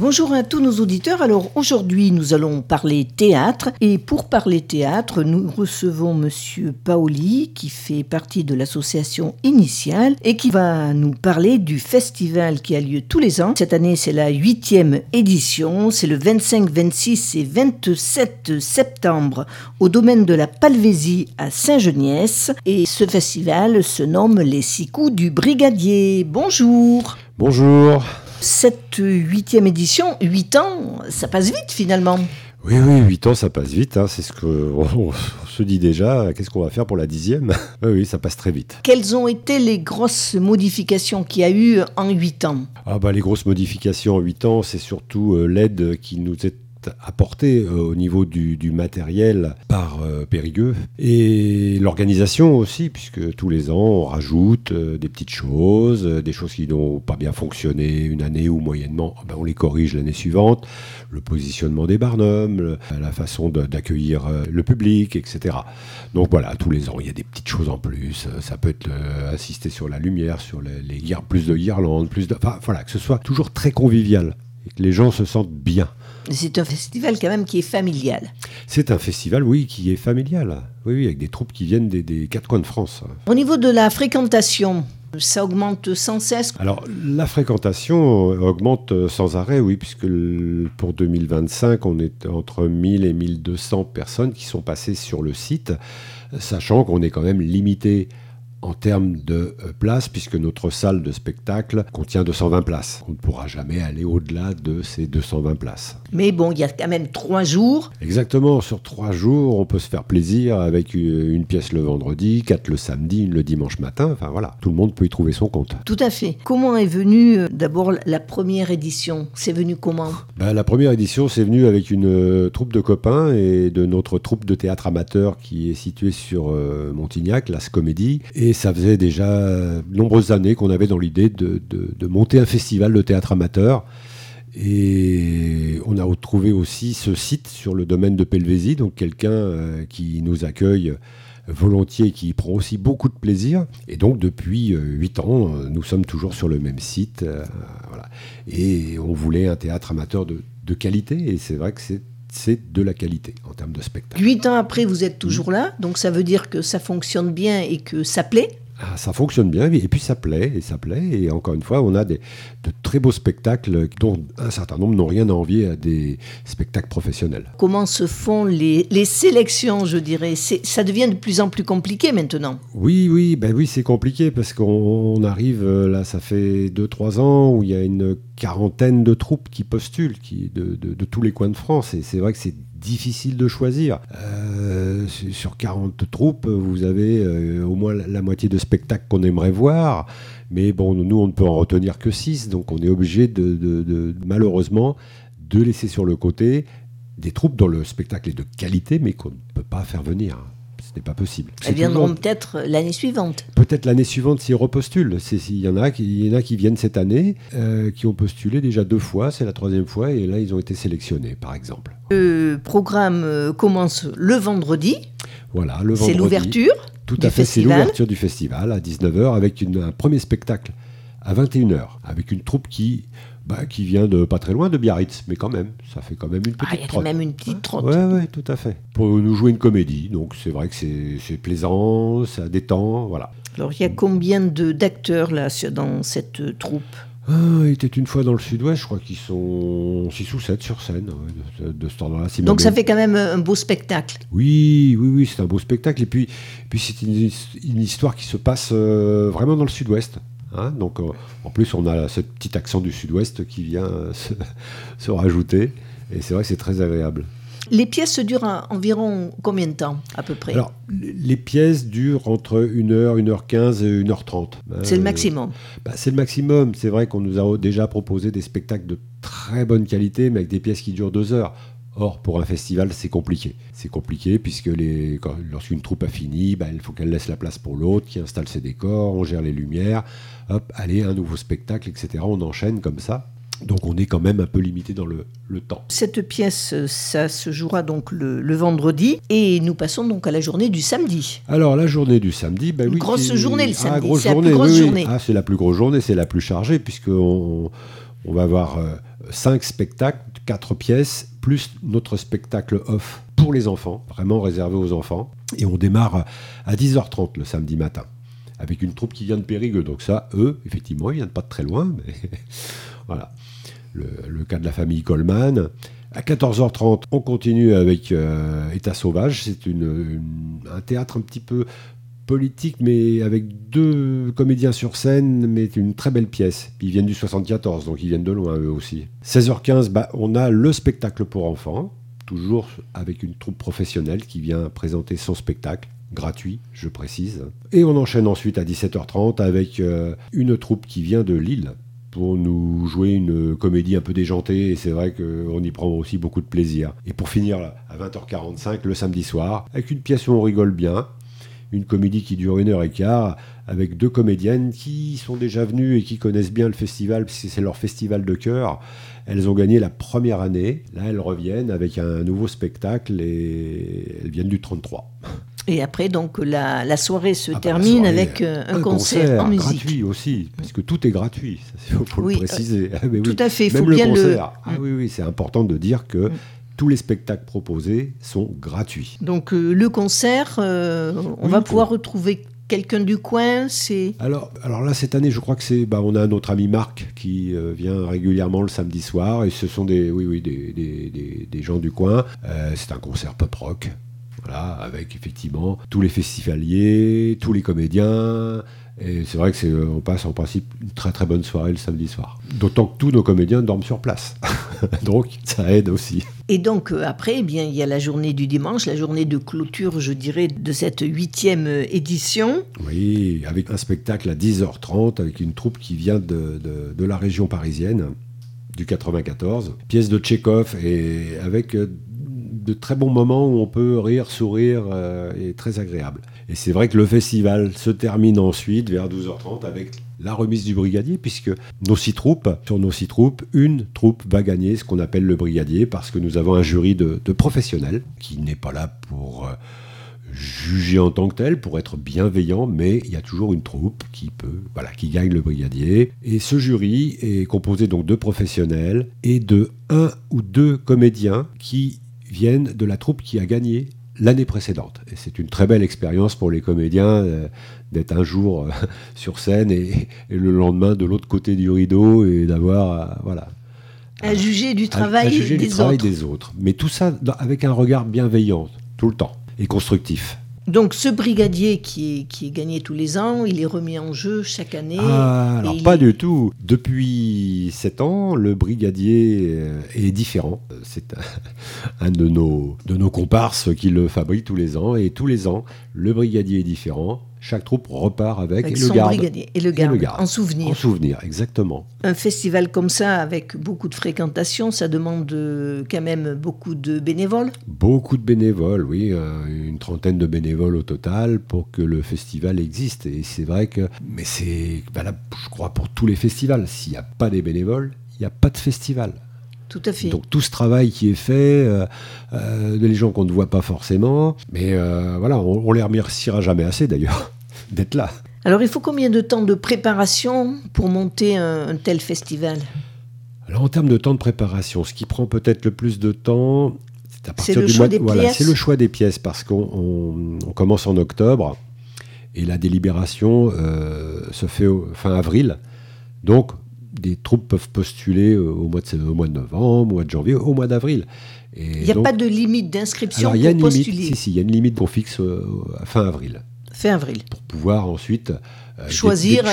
Bonjour à tous nos auditeurs. Alors aujourd'hui, nous allons parler théâtre. Et pour parler théâtre, nous recevons Monsieur Paoli, qui fait partie de l'association Initiale et qui va nous parler du festival qui a lieu tous les ans. Cette année, c'est la 8e édition. C'est le 25, 26 et 27 septembre au domaine de la Palvésie à Saint-Geniès. Et ce festival se nomme Les 6 coups du Brigadier. Bonjour. Bonjour. Cette 8e édition, 8 ans, ça passe vite finalement. Oui, 8 ans, ça passe vite. C'est ce qu'on se dit déjà. Qu'est-ce qu'on va faire pour la 10e ? Oui, ça passe très vite. Quelles ont été les grosses modifications qu'il y a eu en 8 ans ? Les grosses modifications en 8 ans, c'est surtout l'aide qui nous est apportée au niveau du matériel par Périgueux et l'organisation aussi, puisque tous les ans on rajoute des petites choses, des choses qui n'ont pas bien fonctionné une année ou moyennement, on les corrige l'année suivante, le positionnement des barnums, la façon d'accueillir le public, etc. Donc voilà, tous les ans il y a des petites choses en plus, ça peut être insister sur la lumière, sur plus de guirlandes, que ce soit toujours très convivial et que les gens se sentent bien. C'est un festival quand même qui est familial. C'est un festival, oui, qui est familial. Oui, avec des troupes qui viennent des 4 coins de France. Au niveau de la fréquentation, ça augmente sans cesse ? Alors, la fréquentation augmente sans arrêt, oui, puisque pour 2025, on est entre 1000 et 1200 personnes qui sont passées sur le site, sachant qu'on est quand même limité en termes de places, puisque notre salle de spectacle contient 220 places. On ne pourra jamais aller au-delà de ces 220 places. Mais bon, il y a quand même 3 jours. Exactement, sur 3 jours, on peut se faire plaisir avec une pièce le vendredi, 4 le samedi, 1 le dimanche matin. Enfin voilà, tout le monde peut y trouver son compte. Tout à fait. Comment est venue d'abord la première édition ? C'est venu comment ? La première édition, c'est venu avec une troupe de copains et de notre troupe de théâtre amateur qui est située sur Montignac, l'As Comédie. Et ça faisait déjà de nombreuses années qu'on avait dans l'idée de monter un festival de théâtre amateur. Et on a retrouvé aussi ce site sur le domaine de Palvésie, donc quelqu'un qui nous accueille volontiers, qui prend aussi beaucoup de plaisir. Et donc depuis 8 ans, nous sommes toujours sur le même site. Voilà. Et on voulait un théâtre amateur de qualité, et c'est vrai que c'est de la qualité en termes de spectacle. 8 ans après, vous êtes toujours là, donc ça veut dire que ça fonctionne bien et que ça plaît ? Ça fonctionne bien, et puis ça plaît, et encore une fois, on a de très beaux spectacles dont un certain nombre n'ont rien à envier à des spectacles professionnels. Comment se font les sélections, je dirais ? Ça devient de plus en plus compliqué maintenant. Oui, c'est compliqué, parce qu'on arrive, là, ça fait 2-3 ans, où il y a une quarantaine de troupes qui postulent, de tous les coins de France, et c'est vrai que c'est difficile de choisir. Sur 40 troupes, vous avez au moins la moitié de spectacles qu'on aimerait voir, mais bon, nous, on ne peut en retenir que 6, donc on est obligé malheureusement de laisser sur le côté des troupes dont le spectacle est de qualité, mais qu'on ne peut pas faire venir. Ce n'est pas possible. Elles viendront peut-être l'année suivante. Peut-être l'année suivante s'ils repostulent. Il y en a qui viennent cette année, qui ont postulé déjà 2 fois, c'est la 3e fois, et là ils ont été sélectionnés, par exemple. Le programme commence le vendredi. Voilà, le vendredi. C'est l'ouverture. Tout à fait, c'est l'ouverture du festival à 19h, avec un premier spectacle à 21h, avec une troupe qui vient de pas très loin, de Biarritz, mais quand même, ça fait quand même une petite trotte. Il y a quand même une petite trotte. Oui, tout à fait. Pour nous jouer une comédie, donc c'est vrai que c'est plaisant, ça détend, voilà. Alors, il y a combien d'acteurs là dans cette troupe ? Il était une fois dans le Sud-Ouest, je crois qu'ils sont 6 ou 7 sur scène, de ce temps-là. Donc ça fait quand même un beau spectacle. Oui, c'est un beau spectacle, et puis c'est une histoire qui se passe vraiment dans le Sud-Ouest. Donc en plus on a ce petit accent du Sud-Ouest qui vient se rajouter, et c'est vrai que c'est très agréable. Les pièces durent environ combien de temps à peu près ? Alors les pièces durent entre 1h, 1h15 et 1h30. C'est le maximum. C'est le maximum. C'est vrai qu'on nous a déjà proposé des spectacles de très bonne qualité, mais avec des pièces qui durent 2 heures. Or, pour un festival, c'est compliqué. C'est compliqué puisque lorsqu'une troupe a fini, il faut qu'elle laisse la place pour l'autre, qui installe ses décors, on gère les lumières, hop, allez, un nouveau spectacle, etc. On enchaîne comme ça. Donc on est quand même un peu limité dans le temps. Cette pièce, ça se jouera donc le vendredi, et nous passons donc à la journée du samedi. Alors la journée du samedi, une grosse journée le samedi, c'est la plus grosse journée. C'est la plus grosse journée, c'est la plus chargée, puisqu'on On va avoir 5 spectacles, 4 pièces, plus notre spectacle off pour les enfants, vraiment réservé aux enfants. Et on démarre à 10h30 le samedi matin, avec une troupe qui vient de Périgueux. Donc ça, eux, effectivement, ils viennent pas de très loin, mais voilà. Le cas de la famille Coleman. À 14h30, on continue avec État sauvage. C'est un théâtre un petit peu politique, mais avec 2 comédiens sur scène, mais une très belle pièce. Puis ils viennent du 74, donc ils viennent de loin eux aussi. 16h15, on a le spectacle pour enfants, toujours avec une troupe professionnelle qui vient présenter son spectacle, gratuit, je précise. Et on enchaîne ensuite à 17h30 avec une troupe qui vient de Lille, pour nous jouer une comédie un peu déjantée, et c'est vrai qu'on y prend aussi beaucoup de plaisir. Et pour finir là, à 20h45 le samedi soir, avec une pièce où on rigole bien, une comédie qui dure 1h15, avec 2 comédiennes qui sont déjà venues et qui connaissent bien le festival, puisque c'est leur festival de cœur. Elles ont gagné la première année, là elles reviennent avec un nouveau spectacle, et elles viennent du 33. Et après, donc, la soirée se termine avec un concert en musique. Gratuit aussi, parce que tout est gratuit, il faut le préciser. Mais tout à fait, il faut même bien le concert. Oui, c'est important de dire que tous les spectacles proposés sont gratuits. Donc, le concert, on va pouvoir retrouver quelqu'un du coin, Alors là, cette année, je crois que on a notre ami Marc qui vient régulièrement le samedi soir, et ce sont des gens du coin. C'est un concert pop-rock. Voilà, avec effectivement tous les festivaliers, tous les comédiens. Et c'est vrai qu'on passe en principe une très très bonne soirée le samedi soir. D'autant que tous nos comédiens dorment sur place. Donc ça aide aussi. Et donc après, il y a la journée du dimanche, la journée de clôture, je dirais, de cette 8e édition. Oui, avec un spectacle à 10h30, avec une troupe qui vient de la région parisienne, du 94. Pièce de Tchekhov, et avec de très bons moments où on peut rire, sourire, et très agréable. Et c'est vrai que le festival se termine ensuite vers 12h30 avec la remise du brigadier, puisque sur nos 6 troupes, une troupe va gagner ce qu'on appelle le brigadier, parce que nous avons un jury de professionnels qui n'est pas là pour juger en tant que tel, pour être bienveillant, mais il y a toujours une troupe qui gagne le brigadier. Et ce jury est composé donc de professionnels et de 1 ou 2 comédiens qui viennent de la troupe qui a gagné l'année précédente. Et c'est une très belle expérience pour les comédiens d'être un jour sur scène et le lendemain de l'autre côté du rideau, et d'avoir à juger du travail des autres. Mais tout ça avec un regard bienveillant tout le temps et constructif. Donc ce brigadier qui est gagné tous les ans, il est remis en jeu chaque année. Alors pas du tout. Depuis 7 ans, le brigadier est différent. C'est un de nos comparses qui le fabrique tous les ans. Et tous les ans, le brigadier est différent. Chaque troupe repart avec son brigadier et le garde, en souvenir. En souvenir, exactement. Un festival comme ça, avec beaucoup de fréquentation, ça demande quand même beaucoup de bénévoles. Beaucoup de bénévoles, oui. Une trentaine de bénévoles au total pour que le festival existe. Et c'est vrai que... Mais c'est valable, je crois, pour tous les festivals. S'il n'y a pas des bénévoles, il n'y a pas de festival. Tout à fait. Donc tout ce travail qui est fait, des gens qu'on ne voit pas forcément, mais on les remerciera jamais assez d'ailleurs d'être là. Alors il faut combien de temps de préparation pour monter un tel festival ? Alors en termes de temps de préparation, ce qui prend peut-être le plus de temps, c'est à partir du mois de pièces. C'est le choix des pièces, parce qu'on commence en octobre et la délibération se fait fin avril. Donc des troupes peuvent postuler au mois de novembre, au mois de janvier, au mois d'avril. Il n'y a pas de limite d'inscription pour postuler. Il y a une limite qu'on fixe à fin avril. Fin avril. Pour pouvoir ensuite choisir,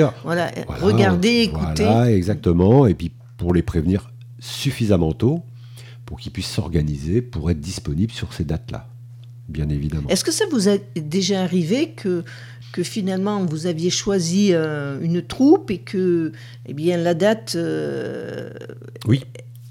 regarder, écouter. Voilà, exactement. Et puis pour les prévenir suffisamment tôt pour qu'ils puissent s'organiser pour être disponibles sur ces dates-là, bien évidemment. Est-ce que ça vous est déjà arrivé que finalement vous aviez choisi une troupe et que la date... Oui,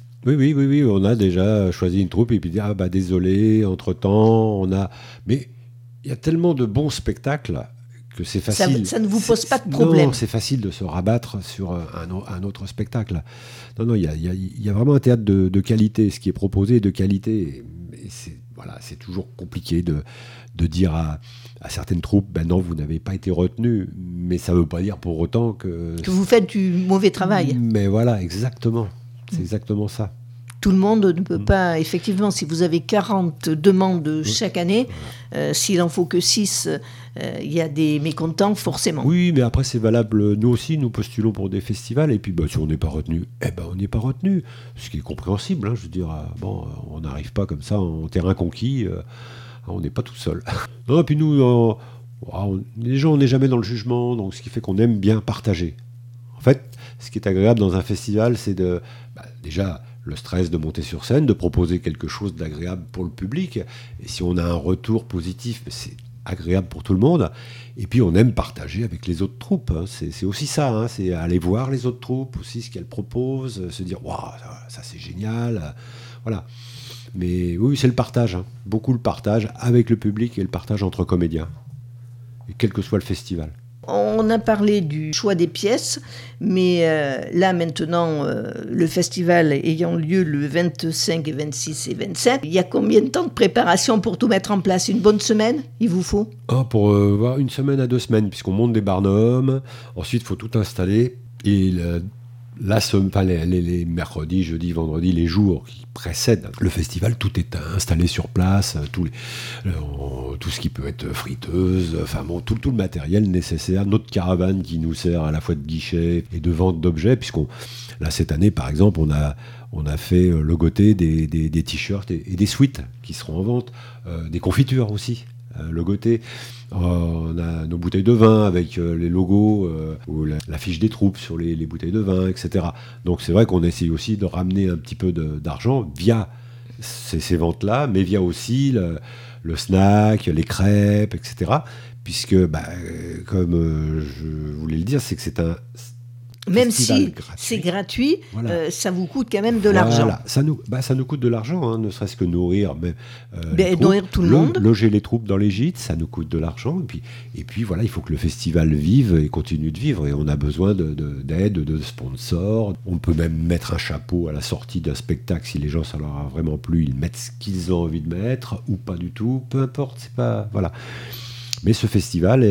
on a déjà choisi une troupe et puis dire désolé, entre-temps, on a... Mais il y a tellement de bons spectacles que c'est facile. Ça ne vous pose pas de problème. Non, c'est facile de se rabattre sur un autre spectacle. Non, il y a vraiment un théâtre de qualité. Ce qui est proposé est de qualité. Et voilà, c'est toujours compliqué de dire à certaines troupes, ben non, vous n'avez pas été retenu, mais ça ne veut pas dire pour autant que vous faites du mauvais travail. Mais voilà, exactement. C'est exactement ça. Tout le monde ne peut pas, effectivement, si vous avez 40 demandes chaque année, s'il en faut que 6, il y a des mécontents, forcément. Oui, mais après, c'est valable. Nous aussi, nous postulons pour des festivals, et puis si on n'est pas retenu, on n'est pas retenu. Ce qui est compréhensible, hein, je veux dire, on n'arrive pas comme ça en terrain conquis, on n'est pas tout seul. Non, et puis nous, les gens, on n'est jamais dans le jugement, donc ce qui fait qu'on aime bien partager. En fait, ce qui est agréable dans un festival, c'est déjà le stress de monter sur scène, de proposer quelque chose d'agréable pour le public. Et si on a un retour positif, c'est agréable pour tout le monde. Et puis on aime partager avec les autres troupes. Hein. C'est aussi ça, hein. C'est aller voir les autres troupes aussi, ce qu'elles proposent, se dire « Waouh, ça c'est génial !» Voilà. Mais oui, c'est le partage. Hein. Beaucoup le partage avec le public et le partage entre comédiens. Et quel que soit le festival. On a parlé du choix des pièces, mais là maintenant, le festival ayant lieu le 25 et 26 et 27, il y a combien de temps de préparation pour tout mettre en place? Une bonne semaine, il vous faut? Pour une semaine à 2 semaines, puisqu'on monte des barnums, ensuite il faut tout installer, et les mercredis, jeudis, vendredis, les jours qui précèdent le festival, tout est installé sur place, tout ce qui peut être friteuse, tout le matériel nécessaire, notre caravane qui nous sert à la fois de guichet et de vente d'objets, là cette année par exemple on a fait logoter des t-shirts et des sweats qui seront en vente, des confitures aussi. Logoté. On a nos bouteilles de vin avec les logos ou l'affiche des troupes sur les bouteilles de vin, etc. Donc c'est vrai qu'on essaye aussi de ramener un petit peu d'argent via ces ventes-là, mais via aussi le snack, les crêpes, etc. Puisque, comme je voulais le dire, c'est que c'est un même si gratuit. C'est gratuit, voilà. Ça vous coûte quand même de l'argent. Ça nous coûte de l'argent, hein, ne serait-ce que nourrir, nourrir tout le monde. Loger les troupes dans les gîtes, ça nous coûte de l'argent. Et puis voilà, il faut que le festival vive et continue de vivre. Et on a besoin d'aide, de sponsors. On peut même mettre un chapeau à la sortie d'un spectacle si les gens, ça leur a vraiment plu. Ils mettent ce qu'ils ont envie de mettre ou pas du tout. Peu importe, c'est pas... Voilà. Mais ce festival,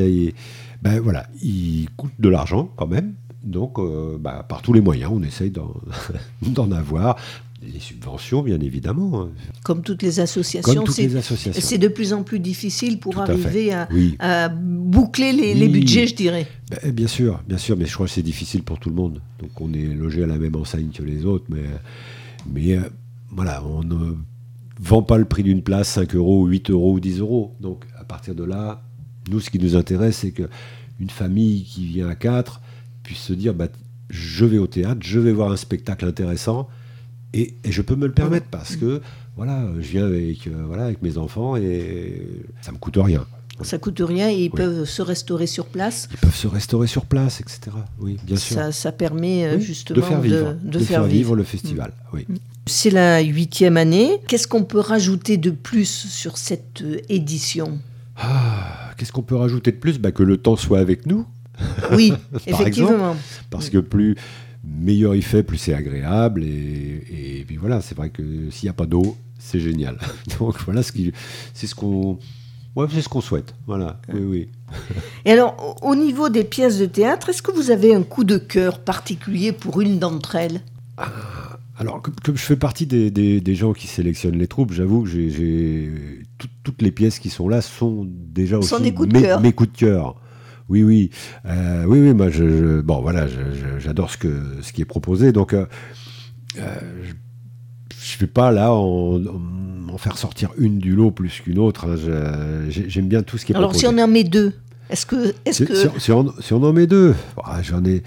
il coûte de l'argent quand même. Donc, par tous les moyens, on essaye d'en avoir. Les subventions, bien évidemment. Comme toutes les associations, c'est de plus en plus difficile pour arriver à boucler les budgets, je dirais. Bien sûr, mais je crois que c'est difficile pour tout le monde. Donc, on est logé à la même enseigne que les autres, mais voilà, on ne vend pas le prix d'une place 5 euros, 8 euros ou 10 euros. Donc, à partir de là, nous, ce qui nous intéresse, c'est qu'une famille qui vient à 4 puisse se dire je vais au théâtre, je vais voir un spectacle intéressant et je peux me le permettre parce que je viens avec mes enfants et ça me coûte rien. Ça coûte rien et ils peuvent se restaurer sur place. Ils peuvent se restaurer sur place, etc. Oui, bien sûr. Ça permet justement de faire vivre le festival. Oui. C'est la 8e année. Qu'est-ce qu'on peut rajouter de plus sur cette édition? Qu'est-ce qu'on peut rajouter de plus? Que le temps soit avec nous. Oui, effectivement. Exemple, parce que plus meilleur il fait, plus c'est agréable. Et puis voilà, c'est vrai que s'il n'y a pas d'eau, c'est génial. Donc voilà, c'est ce qu'on souhaite. Voilà, oui. Et alors, au niveau des pièces de théâtre, est-ce que vous avez un coup de cœur particulier pour une d'entre elles? Alors, comme je fais partie des gens qui sélectionnent les troupes, j'avoue que toutes les pièces qui sont là sont déjà aussi mes coups de cœur. Oui. Moi, j'adore ce qui est proposé. Donc, je ne vais pas là en faire sortir une du lot plus qu'une autre. Hein. J'aime bien tout ce qui est proposé. Alors, si on en met deux, est-ce que... Si on en met deux, j'en ai...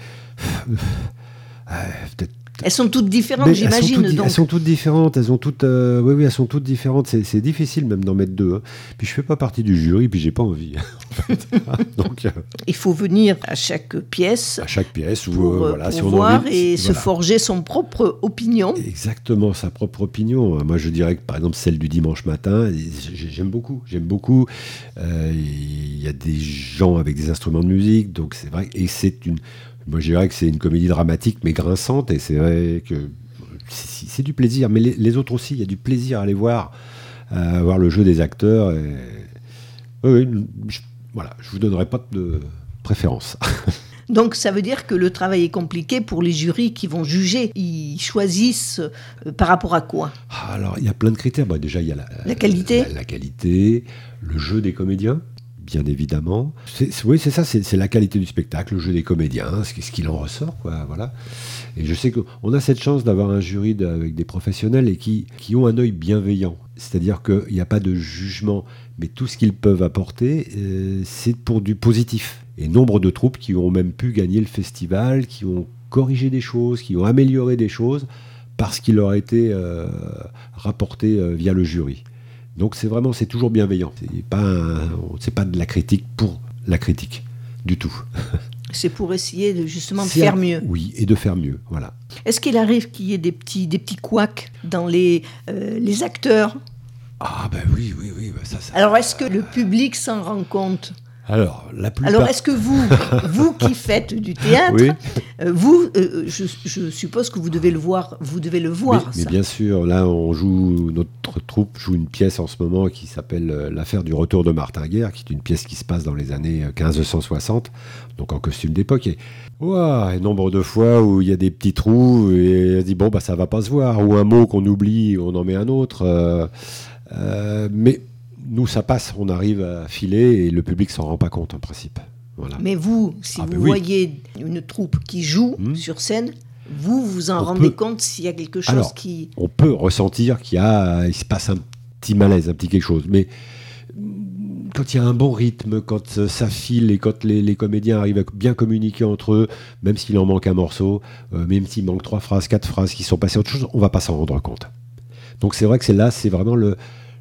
peut-être... Elles sont toutes différentes, j'imagine. Elles sont toutes différentes. Elles sont toutes, elles sont toutes différentes. C'est difficile même d'en mettre deux. Hein. Puis je fais pas partie du jury, puis j'ai pas envie. En fait. Donc, il faut venir à chaque pièce. Pour voir et se forger son propre opinion. Exactement, sa propre opinion. Moi, je dirais que par exemple celle du dimanche matin, j'aime beaucoup. Il y a des gens avec des instruments de musique, donc c'est vrai. Et moi, je dirais que c'est une comédie dramatique, mais grinçante, et c'est vrai que c'est du plaisir. Mais les autres aussi, il y a du plaisir à les voir. à voir le jeu des acteurs. Et... Oui, voilà, je vous donnerai pas de préférence. Donc ça veut dire que le travail est compliqué pour les jurys qui vont juger. Ils choisissent par rapport à quoi ? Alors il y a plein de critères. Déjà il y a la qualité, la qualité, le jeu des comédiens, bien évidemment. Oui, c'est ça, c'est la qualité du spectacle, le jeu des comédiens, ce qu'il en ressort, quoi. Voilà. Et je sais qu'on a cette chance d'avoir un jury avec des professionnels et qui ont un œil bienveillant. C'est-à-dire qu'il n'y a pas de jugement, mais tout ce qu'ils peuvent apporter, c'est pour du positif. Et nombre de troupes qui ont même pu gagner le festival, qui ont corrigé des choses, qui ont amélioré des choses, parce qu'il leur a été rapporté via le jury. Donc c'est toujours bienveillant. C'est pas de la critique pour la critique, du tout. C'est pour essayer de faire mieux. Oui, et de faire mieux, voilà. Est-ce qu'il arrive qu'il y ait des petits couacs dans les acteurs ? Ah ben oui. Ça... Alors est-ce que le public s'en rend compte ? Alors, est-ce que vous qui faites du théâtre, oui. Je suppose que vous devez le voir, mais bien sûr, là, notre troupe joue une pièce en ce moment qui s'appelle L'affaire du retour de Martin Guerre, qui est une pièce qui se passe dans les années 1560, donc en costume d'époque. Et nombre de fois où il y a des petits trous, et on dit, ça va pas se voir, ou un mot qu'on oublie, on en met un autre. Mais... nous, ça passe, on arrive à filer et le public s'en rend pas compte en principe. Voilà. Mais vous, si vous voyez une troupe qui joue sur scène, vous en rendez compte s'il y a quelque chose qui... On peut ressentir qu'il se passe un petit malaise, un petit quelque chose. Mais quand il y a un bon rythme, quand ça file et quand les comédiens arrivent à bien communiquer entre eux, même s'il en manque un morceau, même s'il manque 3 phrases, 4 phrases qui sont passées à autre chose, on va pas s'en rendre compte. Donc c'est vrai que c'est vraiment le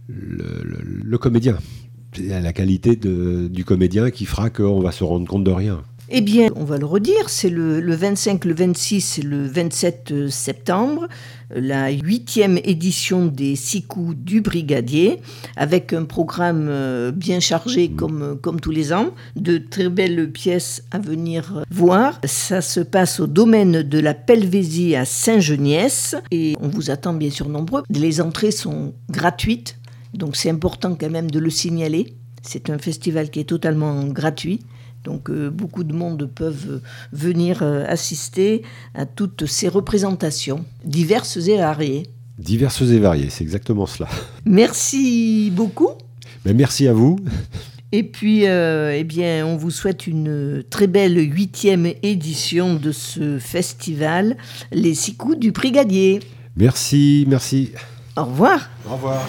comédien, la qualité du comédien qui fera qu'on va se rendre compte de rien. Eh bien, on va le redire, c'est le 25, le 26 et le 27 septembre, la 8e édition des 6 coups du Brigadier, avec un programme bien chargé comme tous les ans, de très belles pièces à venir voir. Ça se passe au domaine de la Pelvésie à Saint-Geniès et on vous attend bien sûr nombreux. Les entrées sont gratuites. Donc c'est important quand même de le signaler. C'est un festival qui est totalement gratuit. Donc beaucoup de monde peuvent venir assister à toutes ces représentations, diverses et variées. Diverses et variées, c'est exactement cela. Merci beaucoup. Merci à vous. Et puis, on vous souhaite une très belle 8e édition de ce festival, les 6 coups du Brigadier. Merci. Au revoir. Au revoir.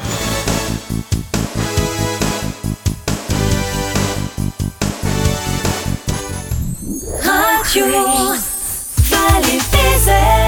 Radio Vallée des Airs.